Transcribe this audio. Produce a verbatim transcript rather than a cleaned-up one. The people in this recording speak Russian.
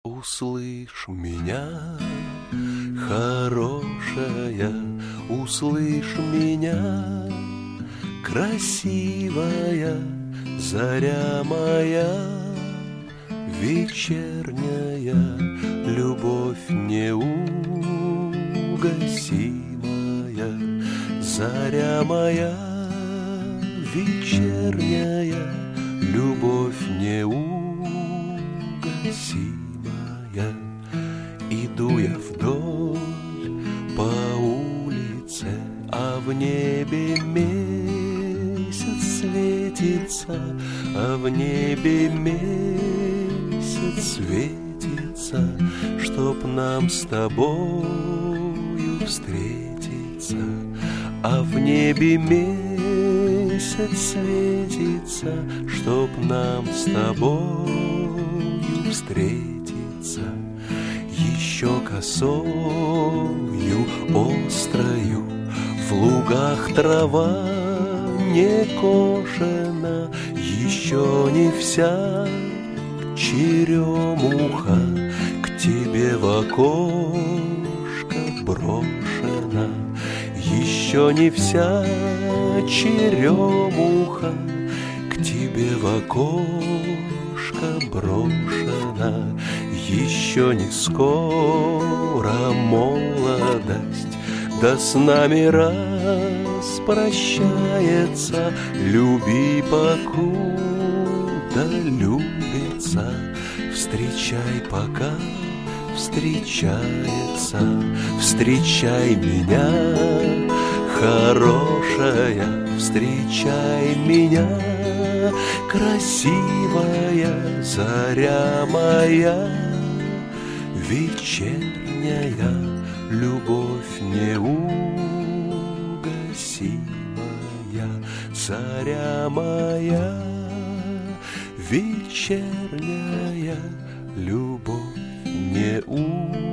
Услышь меня, хорошая, услышь меня, красивая заря моя, вечерняя любовь неугасимая, заря моя, вечерняя любовь неугасимая. Иду я вдоль по улице, а в небе месяц светится, а в небе месяц светится, чтоб нам с тобою встретиться, а в небе месяц светится, чтоб нам с тобою встретиться. Еще косою острою в лугах трава не кошена, еще не вся черемуха к тебе в окошко брошена, еще не вся черемуха к тебе в окошко брошена. Еще не скоро молодость, да с нами распрощается. Люби, покуда любится, встречай, пока встречается. Встречай меня, хорошая, встречай меня, красивая заря моя, вечерняя любовь неугасимая, заря моя, вечерняя любовь неугасимая.